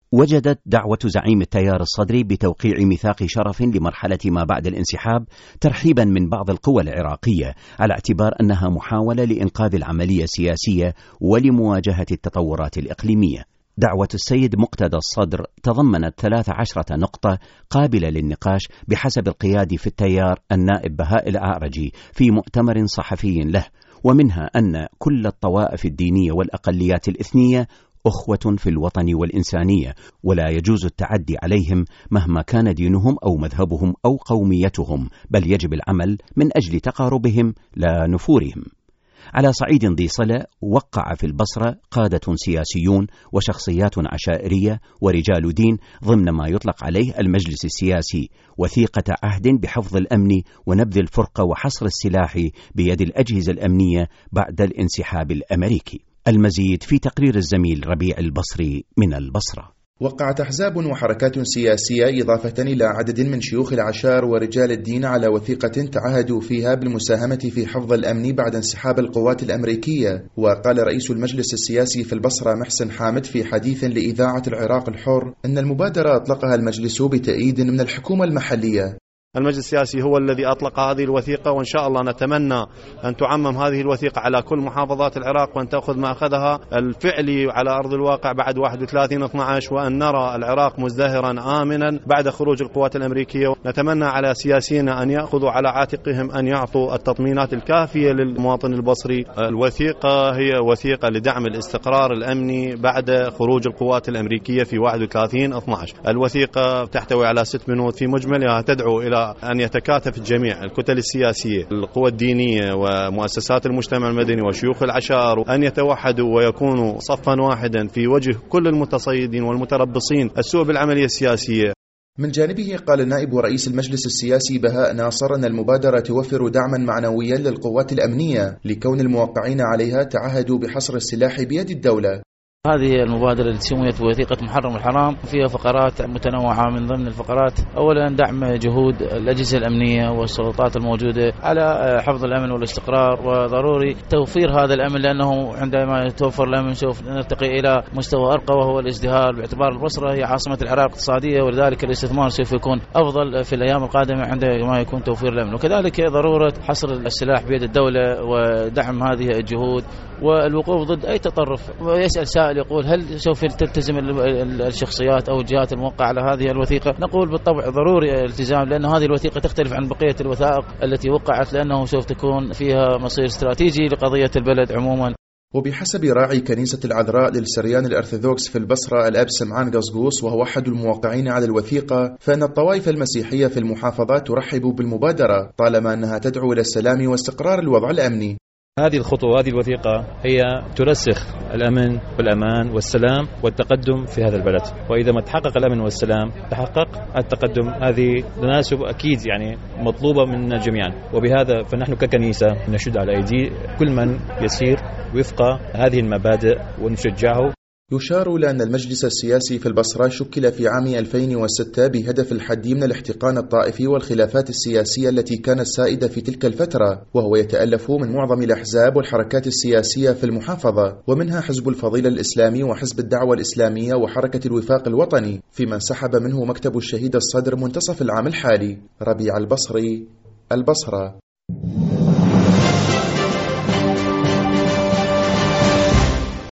وجدت دعوة زعيم التيار الصدري بتوقيع ميثاق شرف لمرحلة ما بعد الانسحاب ترحيبا من بعض القوى العراقية، على اعتبار أنها محاولة لإنقاذ العملية السياسية ولمواجهة التطورات الإقليمية. دعوة السيد مقتدى الصدر تضمنت 13 نقطة قابلة للنقاش بحسب القيادي في التيار النائب بهاء الأعرجي في مؤتمر صحفي له، ومنها أن كل الطوائف الدينية والأقليات الإثنية أخوة في الوطن والإنسانية، ولا يجوز التعدي عليهم مهما كان دينهم أو مذهبهم أو قوميتهم، بل يجب العمل من أجل تقاربهم لا نفورهم. على صعيد ذي صلة، وقع في البصرة قادة سياسيون وشخصيات عشائرية ورجال دين ضمن ما يطلق عليه المجلس السياسي وثيقة عهد بحفظ الأمن ونبذ الفرقة وحصر السلاح بيد الأجهزة الأمنية بعد الانسحاب الأمريكي. المزيد في تقرير الزميل ربيع البصري من البصرة. وقعت أحزاب وحركات سياسية إضافة إلى عدد من شيوخ العشائر ورجال الدين على وثيقة تعهدوا فيها بالمساهمة في حفظ الأمن بعد انسحاب القوات الأمريكية. وقال رئيس المجلس السياسي في البصرة محسن حامد في حديث لإذاعة العراق الحر أن المبادرة أطلقها المجلس بتأييد من الحكومة المحلية. المجلس السياسي هو الذي أطلق هذه الوثيقة، وإن شاء الله نتمنى أن تعمم هذه الوثيقة على كل محافظات العراق، وأن تأخذ ما أخذها الفعلي على أرض الواقع بعد 31/12، وأن نرى العراق مزدهرا آمنا بعد خروج القوات الأمريكية. نتمنى على سياسينا أن يأخذوا على عاتقهم أن يعطوا التطمينات الكافية للمواطن البصري. الوثيقة هي وثيقة لدعم الاستقرار الأمني بعد خروج القوات الأمريكية في 31/12. الوثيقة تحتوي على 6 بنود في مجملها تدعو إلى أن يتكاتف الجميع، الكتل السياسية، القوى الدينية ومؤسسات المجتمع المدني وشيوخ العشائر، أن يتوحدوا ويكونوا صفا واحدا في وجه كل المتصيدين والمتربصين السوء بالعملية السياسية. من جانبه قال نائب رئيس المجلس السياسي بهاء ناصر أن المبادرة توفر دعما معنويا للقوات الأمنية لكون الموقعين عليها تعهدوا بحصر السلاح بيد الدولة. هذه المبادرة التي سميت بوثيقة محرم الحرام فيها فقرات متنوعة. من ضمن الفقرات أولا دعم جهود الأجهزة الأمنية والسلطات الموجودة على حفظ الأمن والاستقرار، وضروري توفير هذا الأمن، لأنه عندما يتوفر الأمن سوف نرتقي إلى مستوى أرقى وهو الازدهار، باعتبار البصرة هي عاصمة العراق اقتصادية، ولذلك الاستثمار سوف يكون أفضل في الأيام القادمة عندما يكون توفير الأمن. وكذلك ضرورة حصر السلاح بيد الدولة ودعم هذه الجهود والوقوف ضد أي تطرف. ويسأل سائل يقول هل سوف تلتزم الشخصيات أو الجهات الموقعة على هذه الوثيقة؟ نقول بالطبع ضروري الالتزام، لأن هذه الوثيقة تختلف عن بقية الوثائق التي وقعت، لأنه سوف تكون فيها مصير استراتيجي لقضية البلد عموما. وبحسب راعي كنيسة العذراء للسريان الأرثوذكس في البصرة الأب سمعان قصقوس وهو أحد الموقعين على الوثيقة، فإن الطوائف المسيحية في المحافظات ترحب بالمبادرة طالما أنها تدعو إلى السلام واستقرار الوضع الأمني. هذه الخطوة، هذه الوثيقة هي ترسخ الأمن والأمان والسلام والتقدم في هذا البلد، وإذا ما تحقق الأمن والسلام تحقق التقدم. هذه تناسب أكيد يعني مطلوبة منا جميعا، وبهذا فنحن ككنيسة نشد على أيدي كل من يسير وفق هذه المبادئ ونشجعه. يشار إلى أن المجلس السياسي في البصرة شكل في عام 2006 بهدف الحد من الاحتقان الطائفي والخلافات السياسية التي كانت سائدة في تلك الفترة، وهو يتألف من معظم الأحزاب والحركات السياسية في المحافظة، ومنها حزب الفضيلة الإسلامي وحزب الدعوة الإسلامية وحركة الوفاق الوطني، فيما انسحب منه مكتب الشهيد الصدر منتصف العام الحالي. ربيع البصري، البصرة.